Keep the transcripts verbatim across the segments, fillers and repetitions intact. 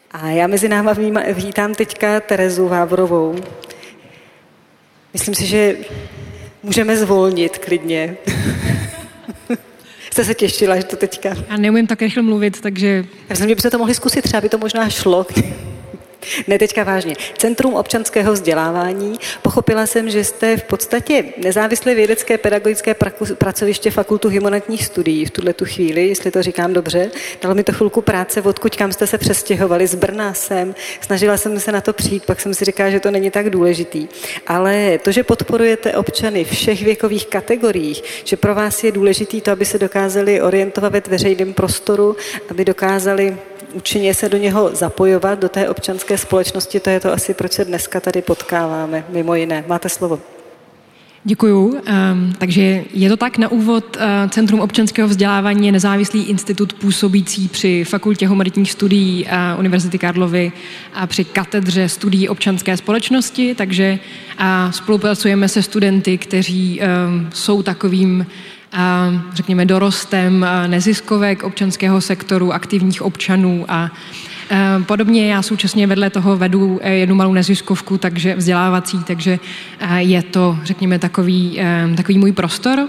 A já mezi náma vítám teďka Terezu Váborovou. Myslím si, že můžeme zvolnit klidně. Jste se těšila, že to teďka... Já neumím tak rychle mluvit, takže... Já myslím, že byste to mohli zkusit, třeba by to možná šlo. Ne, teďka vážně. Centrum občanského vzdělávání. Pochopila jsem, že jste v podstatě nezávislé vědecké pedagogické pracoviště Fakultu humanitních studií v tuhletu chvíli, jestli to říkám dobře. Dalo mi to chvilku práce, odkud kam jste se přestěhovali. Z Brna jsem. Snažila jsem se na to přijít, pak jsem si říkala, že to není tak důležitý. Ale to, že podporujete občany všech věkových kategoriích, že pro vás je důležitý to, aby se dokázali orientovat ve veřejném prostoru, aby dokázali účinně se do něho zapojovat, do té občanské společnosti, to je to asi, proč se dneska tady potkáváme, mimo jiné. Máte slovo. Děkuju. Um, takže je to tak na úvod. Uh, Centrum občanského vzdělávání je nezávislý institut působící při Fakultě humanitních studií uh, Univerzity Karlovy a při katedře studií občanské společnosti, takže uh, spolupracujeme se studenty, kteří um, jsou takovým a řekněme dorostem neziskovek občanského sektoru, aktivních občanů a podobně. Já současně vedle toho vedu jednu malou neziskovku, takže vzdělávací, takže je to, řekněme, takový, takový můj prostor.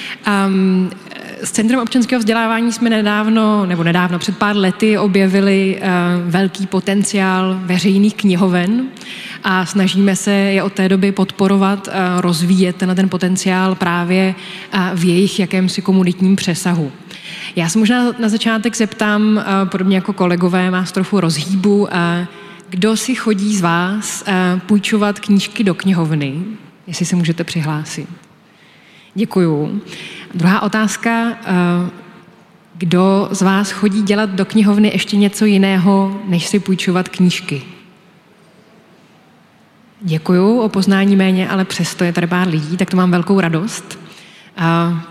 S Centrem občanského vzdělávání jsme nedávno, nebo nedávno, před pár lety objevili velký potenciál veřejných knihoven a snažíme se je od té doby podporovat, rozvíjet na ten potenciál právě v jejich jakémsi komunitním přesahu. Já se možná na začátek zeptám, podobně jako kolegové, vás trochu rozhýbu, kdo si chodí z vás půjčovat knížky do knihovny, jestli se můžete přihlásit. Děkuju. Druhá otázka, kdo z vás chodí dělat do knihovny ještě něco jiného, než si půjčovat knížky? Děkuju, o poznání méně, ale přesto je tady pár lidí, tak to mám velkou radost. A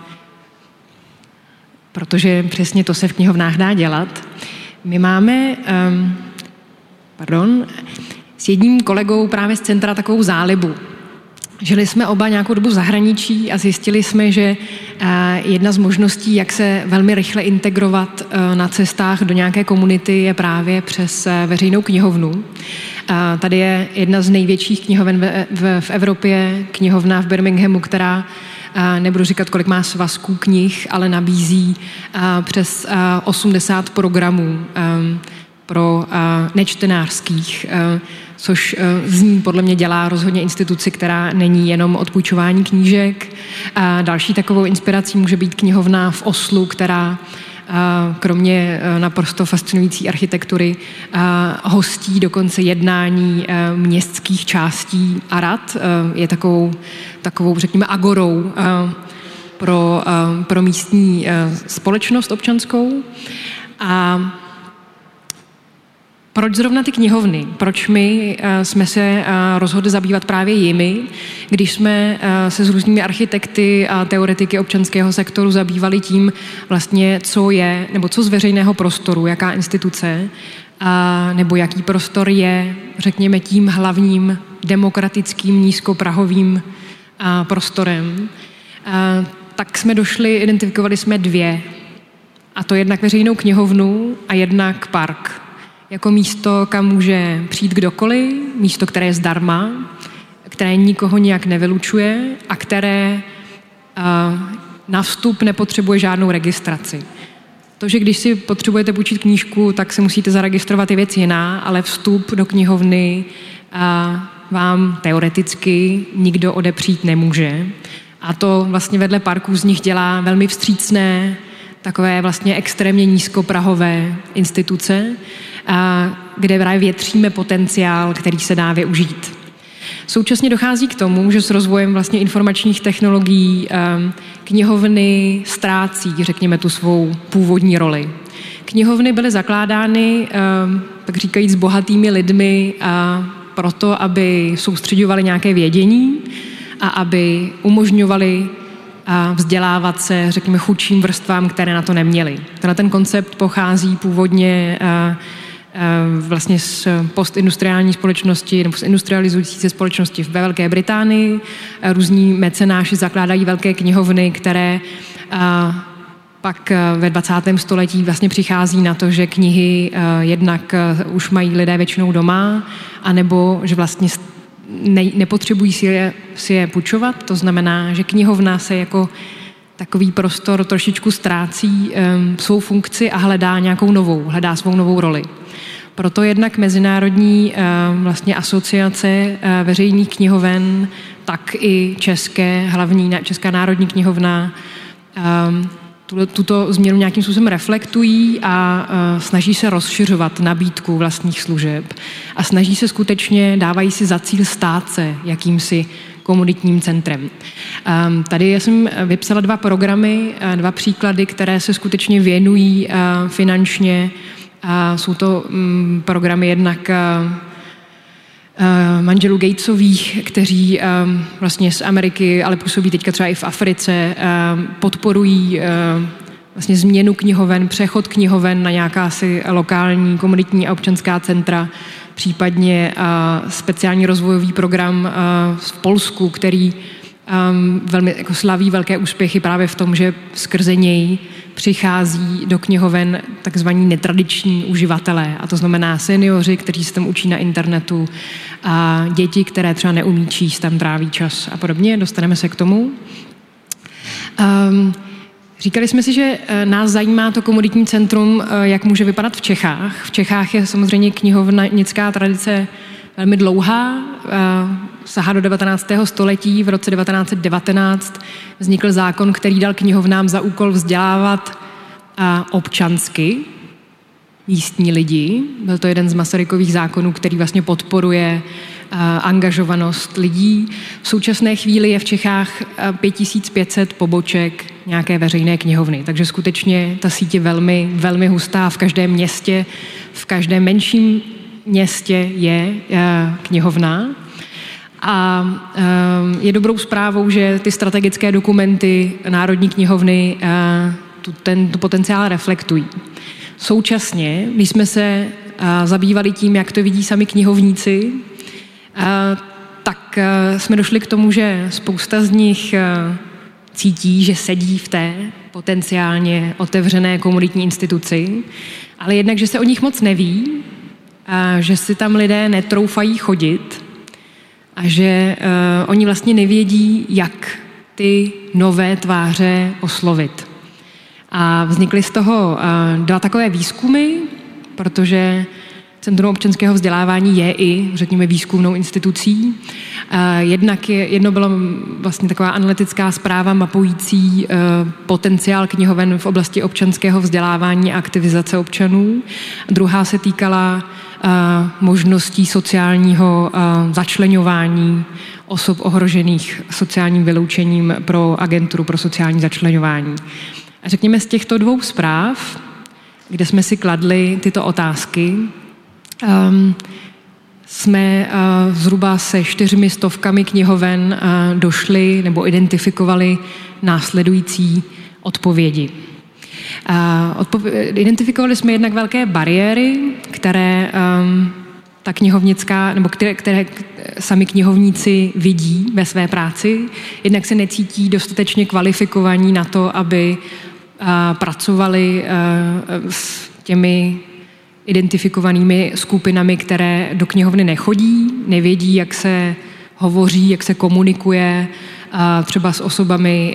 protože přesně to se v knihovnách dá dělat. My máme, um, pardon, s jedním kolegou právě z centra takovou zálibu. Žili jsme oba nějakou dobu v zahraničí a zjistili jsme, že jedna z možností, jak se velmi rychle integrovat na cestách do nějaké komunity, je právě přes veřejnou knihovnu. Tady je jedna z největších knihoven v Evropě, knihovna v Birminghamu, která, nebudu říkat, kolik má svazků knih, ale nabízí přes osmdesát programů pro nečtenářských, což z ní podle mě dělá rozhodně instituci, která není jenom odpůjčování knížek. Další takovou inspirací může být knihovna v Oslu, která kromě naprosto fascinující architektury hostí dokonce jednání městských částí a rad. Je takovou, takovou řekněme, agorou pro, pro místní společnost občanskou. A proč zrovna ty knihovny? Proč my uh, jsme se uh, rozhodli zabývat právě jimi, když jsme uh, se s různými architekty a teoretiky občanského sektoru zabývali tím vlastně, co je, nebo co z veřejného prostoru, jaká instituce, uh, nebo jaký prostor je, řekněme, tím hlavním demokratickým nízkoprahovým uh, prostorem, uh, tak jsme došli, identifikovali jsme dvě. A to jednak veřejnou knihovnu a jednak park. Jako místo, kam může přijít kdokoliv, místo, které je zdarma, které nikoho nijak nevylučuje a které uh, na vstup nepotřebuje žádnou registraci. To, že když si potřebujete půjčit knížku, tak si musíte zaregistrovat, je věc jiná, ale vstup do knihovny uh, vám teoreticky nikdo odepřít nemůže. A to vlastně vedle parků z nich dělá velmi vstřícné, takové vlastně extrémně nízkoprahové instituce, kde právě větříme potenciál, který se dá využít. Současně dochází k tomu, že s rozvojem vlastně informačních technologií knihovny ztrácí, řekněme, tu svou původní roli. Knihovny byly zakládány, tak říkajíc, bohatými lidmi proto, aby soustředovali nějaké vědění a aby umožňovali vzdělávat se, řekněme, chudším vrstvám, které na to neměly. Tenhle ten koncept pochází původně vlastně z postindustriální společnosti nebo z industrializující se společnosti ve Velké Británii. Různí mecenáši zakládají velké knihovny, které pak ve dvacátém století vlastně přichází na to, že knihy jednak už mají lidé většinou doma, anebo že vlastně ne, nepotřebují si je, si je půjčovat. To znamená, že knihovna se jako takový prostor trošičku ztrácí um, svou funkci a hledá nějakou novou, hledá svou novou roli. Proto jednak Mezinárodní um, vlastně asociace uh, veřejných knihoven, tak i české, hlavní Česká národní knihovna um, tuto, tuto změnu nějakým způsobem reflektují a uh, snaží se rozšiřovat nabídku vlastních služeb a snaží se skutečně, dávají si za cíl stát se jakýmsi komunitním centrem. Um, tady já jsem vypsala dva programy, dva příklady, které se skutečně věnují uh, finančně. Uh, jsou to um, programy jednak uh, uh, manželů Gatesových, kteří um, vlastně z Ameriky, ale působí teďka třeba i v Africe, um, podporují uh, vlastně změnu knihoven, přechod knihoven na nějaká si lokální komunitní a občanská centra, případně uh, speciální rozvojový program uh, v Polsku, který um, velmi jako slaví velké úspěchy právě v tom, že skrze něj přichází do knihoven takzvaní netradiční uživatelé, a to znamená seniori, kteří se tam učí na internetu, a děti, které třeba neumí číst, tam tráví čas a podobně. Dostaneme se k tomu. Um, Říkali jsme si, že nás zajímá to komunitní centrum, jak může vypadat v Čechách. V Čechách je samozřejmě knihovnická tradice velmi dlouhá, sahá do devatenáctého století. V roce devatenáct set devatenáct vznikl zákon, který dal knihovnám za úkol vzdělávat občansky místní lidi. Byl to jeden z Masarykových zákonů, který vlastně podporuje angažovanost lidí. V současné chvíli je v Čechách pět tisíc pět set poboček nějaké veřejné knihovny, takže skutečně ta síť je velmi, velmi hustá. V každém městě, v každém menším městě je knihovna. A je dobrou zprávou, že ty strategické dokumenty Národní knihovny tu, ten tu potenciál reflektují. Současně, když jsme se zabývali tím, jak to vidí sami knihovníci, tak jsme došli k tomu, že spousta z nich cítí, že sedí v té potenciálně otevřené komunitní instituci, ale jednak, že se o nich moc neví, a že si tam lidé netroufají chodit a že uh, oni vlastně nevědí, jak ty nové tváře oslovit. A vznikly z toho uh, dva takové výzkumy, protože Centrum občanského vzdělávání je i, řekněme, výzkumnou institucí. Jednak je, jedno bylo vlastně taková analytická zpráva mapující potenciál knihoven v oblasti občanského vzdělávání a aktivizace občanů. Druhá se týkala možností sociálního začleňování osob ohrožených sociálním vyloučením pro agenturu pro sociální začleňování. A řekněme, z těchto dvou zpráv, kde jsme si kladli tyto otázky, Um, jsme uh, zhruba se čtyřmi stovkami knihoven uh, došli nebo identifikovali následující odpovědi. Uh, odpov- identifikovali jsme jednak velké bariéry, které um, ta knihovnická, nebo které, které sami knihovníci vidí ve své práci. Jednak se necítí dostatečně kvalifikovaní na to, aby uh, pracovali uh, s těmi identifikovanými skupinami, které do knihovny nechodí, nevědí, jak se hovoří, jak se komunikuje třeba s osobami,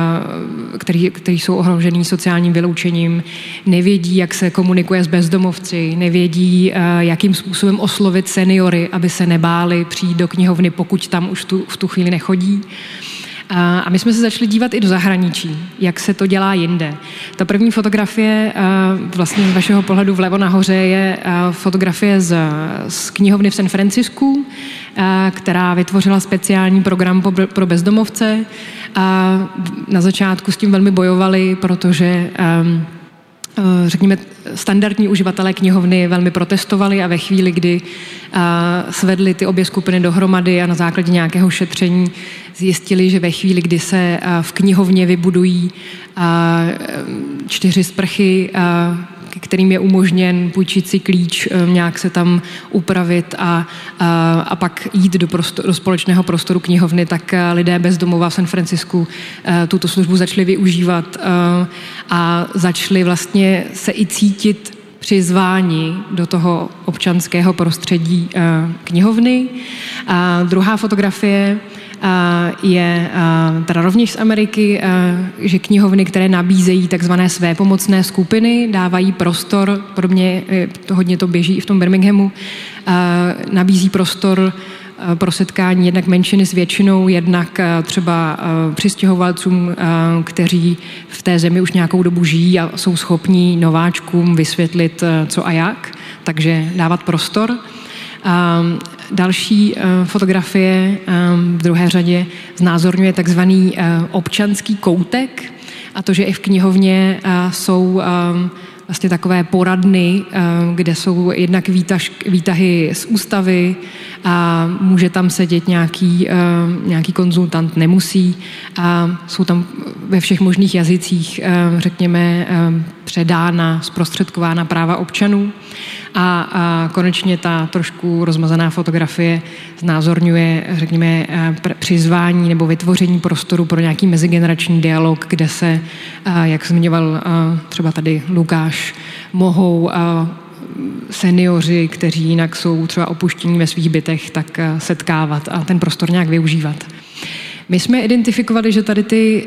který, který jsou ohrožený sociálním vyloučením, nevědí, jak se komunikuje s bezdomovci, nevědí, jakým způsobem oslovit seniory, aby se nebáli přijít do knihovny, pokud tam už tu, v tu chvíli nechodí. A my jsme se začali dívat i do zahraničí, jak se to dělá jinde. Ta první fotografie, vlastně z vašeho pohledu vlevo nahoře, je fotografie z, z knihovny v San Francisku, která vytvořila speciální program pro bezdomovce. A na začátku s tím velmi bojovali, protože řekněme, standardní uživatelé knihovny velmi protestovali a ve chvíli, kdy svedli ty obě skupiny dohromady a na základě nějakého šetření zjistili, že ve chvíli, kdy se v knihovně vybudují čtyři sprchy kterým je umožněn půjčit si klíč, nějak se tam upravit a, a, a pak jít do, prostor, do společného prostoru knihovny, tak lidé bez domova v San Francisku tuto službu začali využívat a začali vlastně se i cítit přizvání do toho občanského prostředí knihovny. A druhá fotografie je teda rovněž z Ameriky, že knihovny, které nabízejí takzvané své pomocné skupiny, dávají prostor, podobně to hodně to běží i v tom Birminghamu, nabízí prostor pro setkání jednak menšiny s většinou, jednak třeba přistěhovalcům, kteří v té zemi už nějakou dobu žijí a jsou schopní nováčkům vysvětlit, co a jak, takže dávat prostor. Další fotografie v druhé řadě znázorňuje takzvaný občanský koutek a to, že i v knihovně jsou vlastně takové poradny, kde jsou jednak výtaž, výtahy z ústavy a může tam sedět nějaký, nějaký konzultant, nemusí. A jsou tam ve všech možných jazycích, řekněme, předána, zprostředkována práva občanů. A, a konečně ta trošku rozmazaná fotografie znázorňuje, řekněme, přizvání nebo vytvoření prostoru pro nějaký mezigenerační dialog, kde se, jak zmiňoval třeba tady Lukáš, mohou seniori, kteří jinak jsou třeba opuštění ve svých bytech, tak setkávat a ten prostor nějak využívat. My jsme identifikovali, že tady ty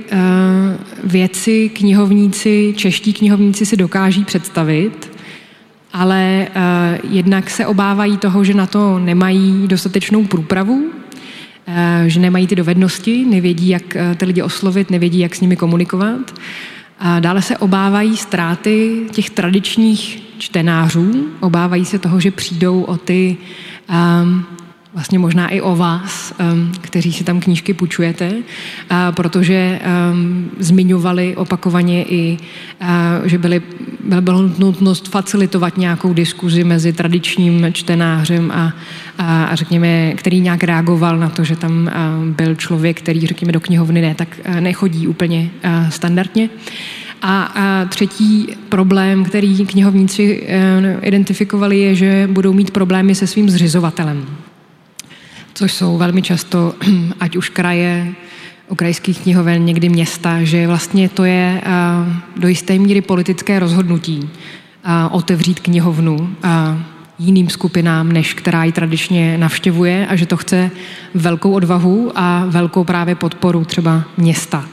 věci knihovníci, čeští knihovníci si dokáží představit, ale uh, jednak se obávají toho, že na to nemají dostatečnou průpravu, uh, že nemají ty dovednosti, nevědí, jak uh, ty lidi oslovit, nevědí, jak s nimi komunikovat. A dále se obávají ztráty těch tradičních čtenářů, obávají se toho, že přijdou o ty, um, vlastně možná i o vás, um, kteří si tam knížky půjčujete, uh, protože um, zmiňovali opakovaně i, uh, že byly, byla nutnost facilitovat nějakou diskuzi mezi tradičním čtenářem a, a, a řekněme, který nějak reagoval na to, že tam uh, byl člověk, který, řekněme, do knihovny ne, tak uh, nechodí úplně uh, standardně. A, a třetí problém, který knihovníci uh, identifikovali, je, že budou mít problémy se svým zřizovatelem, což jsou velmi často, ať už kraje, u krajských knihoven, někdy města, že vlastně to je uh, do jisté míry politické rozhodnutí uh, otevřít knihovnu uh, jiným skupinám, než která ji tradičně navštěvuje a že to chce velkou odvahu a velkou právě podporu třeba města.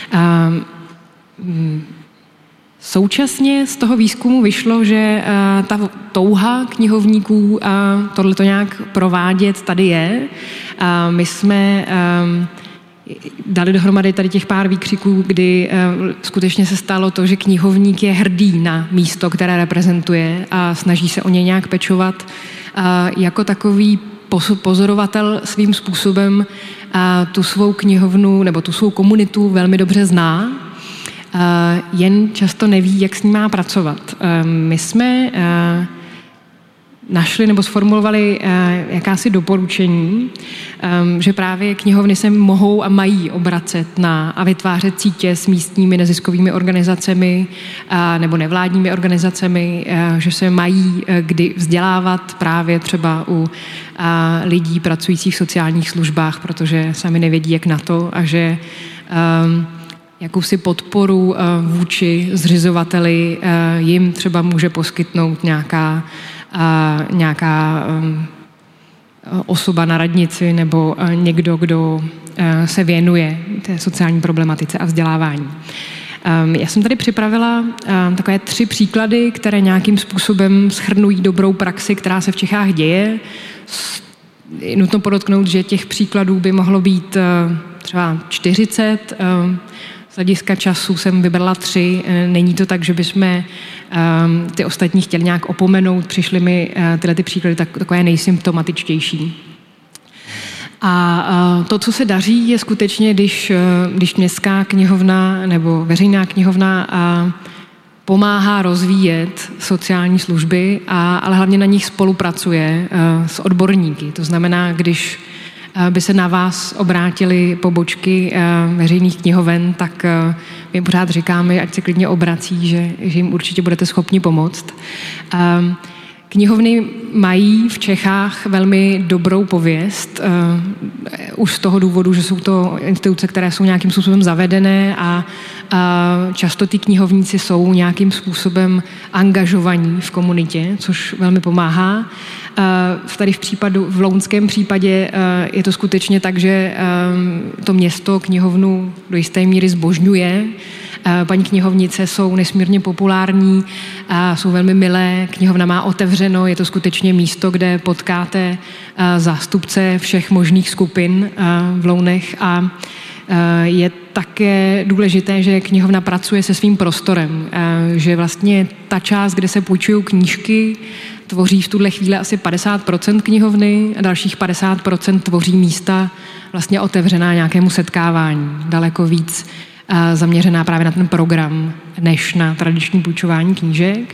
Uh, Současně z toho výzkumu vyšlo, že uh, ta touha knihovníků uh, tohleto nějak provádět tady je. Uh, my jsme um, dali dohromady tady těch pár výkřiků, kdy uh, skutečně se stalo to, že knihovník je hrdý na místo, které reprezentuje a snaží se o něj nějak pečovat. Uh, jako takový pozorovatel svým způsobem uh, tu svou knihovnu nebo tu svou komunitu velmi dobře zná, Uh, jen často neví, jak s ní má pracovat. Uh, my jsme uh, našli nebo sformulovali uh, jakási doporučení, um, že právě knihovny se mohou a mají obracet na a vytvářet sítě s místními neziskovými organizacemi uh, nebo nevládními organizacemi, uh, že se mají uh, kdy vzdělávat právě třeba u uh, lidí pracujících v sociálních službách, protože sami nevědí, jak na to a že um, jakousi podporu vůči zřizovateli jim třeba může poskytnout nějaká, nějaká osoba na radnici nebo někdo, kdo se věnuje té sociální problematice a vzdělávání. Já jsem tady připravila takové tři příklady, které nějakým způsobem shrnují dobrou praxi, která se v Čechách děje. Je nutno podotknout, že těch příkladů by mohlo být třeba čtyřicet. Z hlediska času jsem vybrala tři. Není to tak, že bychom um, ty ostatní chtěli nějak opomenout. Přišly mi uh, tyhle ty příklady tak, takové nejsymptomatičtější. A uh, to, co se daří, je skutečně, když, uh, když městská knihovna nebo veřejná knihovna uh, pomáhá rozvíjet sociální služby, a, ale hlavně na nich spolupracuje uh, s odborníky. To znamená, když by se na vás obrátily pobočky veřejných knihoven, tak my pořád říkáme, ať se klidně obrací, že, že jim určitě budete schopni pomoct. Knihovny mají v Čechách velmi dobrou pověst, uh, už z toho důvodu, že jsou to instituce, které jsou nějakým způsobem zavedené a, a často ty knihovníci jsou nějakým způsobem angažovaní v komunitě, což velmi pomáhá. Uh, tady v případu, v lounském případě uh, je to skutečně tak, že uh, to město knihovnu do jisté míry zbožňuje. Paní knihovnice jsou nesmírně populární a jsou velmi milé. Knihovna má otevřeno, je to skutečně místo, kde potkáte zástupce všech možných skupin v Lounech a je také důležité, že knihovna pracuje se svým prostorem, že vlastně ta část, kde se půjčují knížky, tvoří v tuhle chvíli asi padesát procent knihovny a dalších padesát procent tvoří místa vlastně otevřená nějakému setkávání. Daleko víc zaměřená právě na ten program, než na tradiční půjčování knížek.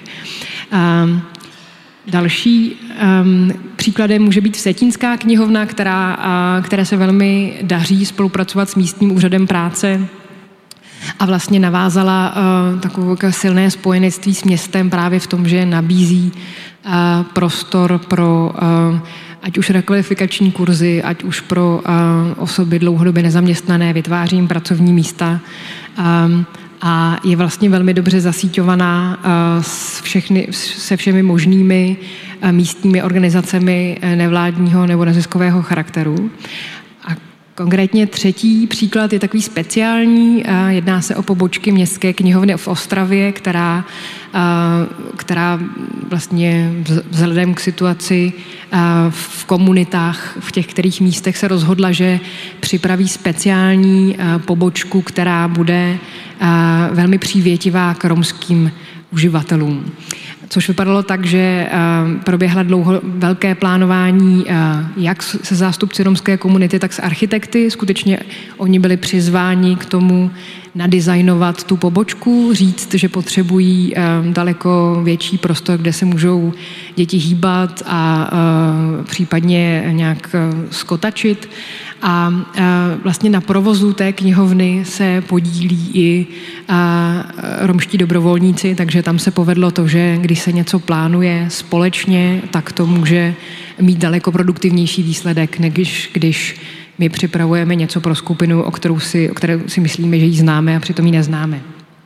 Další um, příkladem může být Vsetínská knihovna, která, uh, které se velmi daří spolupracovat s místním úřadem práce a vlastně navázala uh, takové silné spojenectví s městem právě v tom, že nabízí uh, prostor pro uh, ať už rekvalifikační kurzy, ať už pro uh, osoby dlouhodobě nezaměstnané, vytváří jim pracovní místa um, a je vlastně velmi dobře zasíťovaná uh, s všechny, se všemi možnými uh, místními organizacemi uh, nevládního nebo neziskového charakteru. A konkrétně třetí příklad je takový speciální. Uh, jedná se o pobočky Městské knihovny v Ostravě, která, uh, která vlastně vzhledem k situaci uh, v komunitách, v těch kterých místech se rozhodla, že připraví speciální uh, pobočku, která bude uh, velmi přívětivá k romským uživatelům. Což vypadalo tak, že uh, proběhla dlouho velké plánování uh, jak se zástupci romské komunity, tak s architekty. Skutečně oni byli přizváni k tomu nadizajnovat tu pobočku, říct, že potřebují uh, daleko větší prostor, kde se můžou děti hýbat a uh, případně nějak uh, skotačit. A uh, vlastně na provozu té knihovny se podílí i uh, romští dobrovolníci, takže tam se povedlo to, že když se něco plánuje společně, tak to může mít daleko produktivnější výsledek, než když my připravujeme něco pro skupinu, o kterou si, o kterou si myslíme, že ji známe a přitom ji neznáme.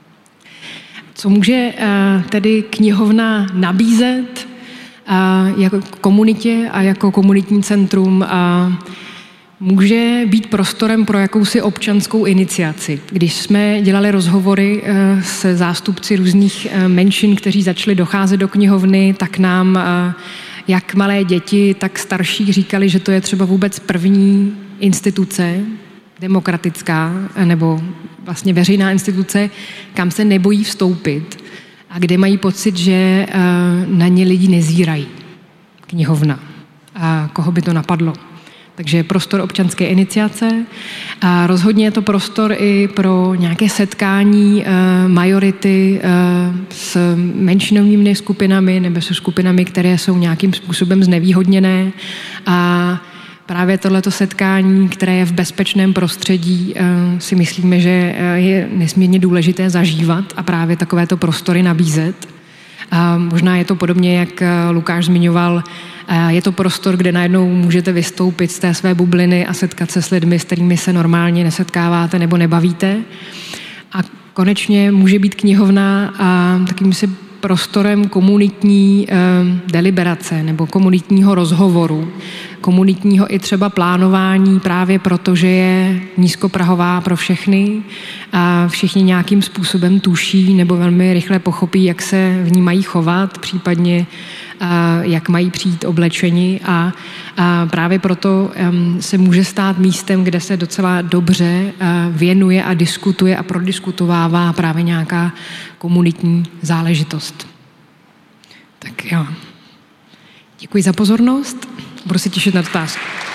Co může uh, tedy knihovna nabízet uh, jako komunitě a jako komunitní centrum? Uh, Může být prostorem pro jakousi občanskou iniciaci. Když jsme dělali rozhovory se zástupci různých menšin, kteří začali docházet do knihovny, tak nám jak malé děti, tak starší říkali, že to je třeba vůbec první instituce, demokratická nebo vlastně veřejná instituce, kam se nebojí vstoupit a kde mají pocit, že na ně lidi nezírají. Knihovna. A koho by to napadlo? Takže prostor občanské iniciace. A rozhodně je to prostor i pro nějaké setkání e, majority e, s menšinovými skupinami nebo se skupinami, které jsou nějakým způsobem znevýhodněné. A právě tohleto setkání, které je v bezpečném prostředí, e, si myslíme, že je nesmírně důležité zažívat a právě takovéto prostory nabízet. A možná je to podobně, jak Lukáš zmiňoval, je to prostor, kde najednou můžete vystoupit z té své bubliny a setkat se s lidmi, s kterými se normálně nesetkáváte nebo nebavíte. A konečně může být knihovna a takým si prostorem komunitní eh, deliberace nebo komunitního rozhovoru, komunitního i třeba plánování právě proto, že je nízkoprahová pro všechny a všichni nějakým způsobem tuší nebo velmi rychle pochopí, jak se v ní mají chovat, případně a jak mají přijít oblečeni a, a právě proto um, se může stát místem, kde se docela dobře uh, věnuje a diskutuje a prodiskutovává právě nějaká komunitní záležitost. Tak jo. Děkuji za pozornost. Budu se těšit na otázky.